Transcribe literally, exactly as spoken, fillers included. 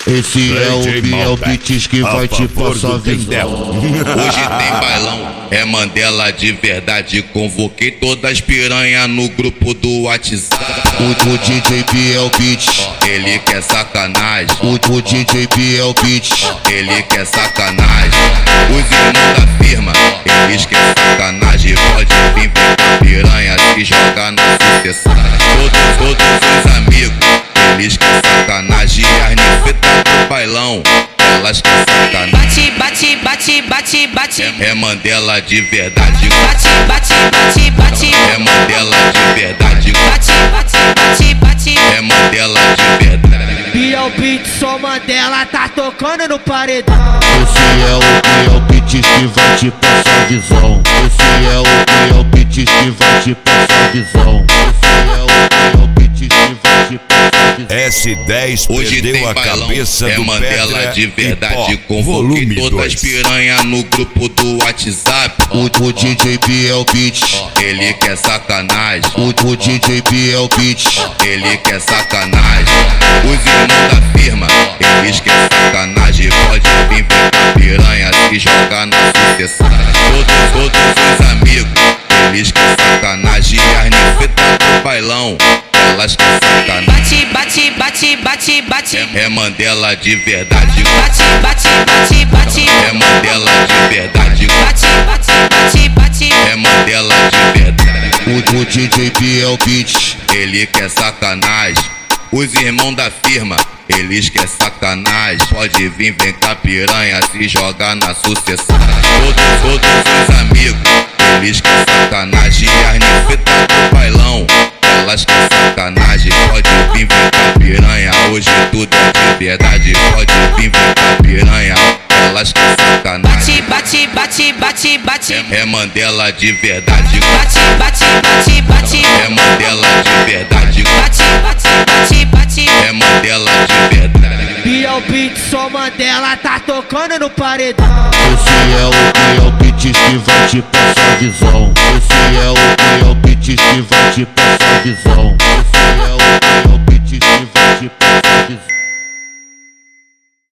Esse é o Biel Beats que vai te passar a visão. Hoje tem bailão, é Mandela de verdade. Convoquei todas as piranha no grupo do WhatsApp. O, o D J Biel Beats, ele quer sacanagem. O, o D J Biel Beats, ele quer sacanagem. Os irmãos da firma, eles querem sacanagem. Pode vir pra piranha se jogar na sucessão. Todos, todos os amigos, eles querem sacanagem. As ninfetas do bailão, elas querem sacanagem. Bate, bate, bate, bate, bate. É, é Mandela de verdade. Bate, bate, bate, bate. É Mandela de verdade. Bate, bate, bate, bate. É Mandela de verdade. Biel Beats, só Mandela tá tocando no paredão. esse é o Biel Beats que vai te passar a visão. Esse é o Biel Beats que vai te passar a visão. Esse é o Biel Beats que vai te passar a visão. S dez Hoje perdeu tem a bailão, cabeça é do Mandela Petra de verdade. e pó, Convoquei volume todas as dois. piranha no grupo do WhatsApp. O, o D J Biel Beats, ele quer sacanagem. O, o D J Biel Beats, ele quer sacanagem. Os irmãos da firma, eles querem sacanagem. Pode vir pra piranha se jogar na sucessão. Todos, todos os amigos, eles querem sacanagem. As ninfetas do bailão, elas querem sacanagem. Bate, bate, bate, bate, bate. É Mandela de verdade. Bate, bate, bate, bate. É Mandela de verdade. Bate, bate, bate, bate. É Mandela de verdade. O, o D J Biel Beats, ele quer sacanagem. Os irmãos da firma, eles querem sacanagem. Pode vir, vem cá piranha se jogar na sucessão. Todos, todos os amigos, eles querem sacanagem. As ninfetas do bailão, elas querem sacanagem. Pode vir, vem cá piranha, hoje tudo é de verdade. Pode vir, vem cá piranha, elas querem sacanagem. Bate, bate, bate, bate, bate. É Mandela de verdade. Bate, bate, bate, bate. É Mandela de verdade. Bate, bate, bate, bate. É Mandela de verdade. Biel Beats, só Mandela tá tocando no paredão. esse é o Biel Beats que vai te passar a visão. Esse é o Biel Beats que vai te passar a visão.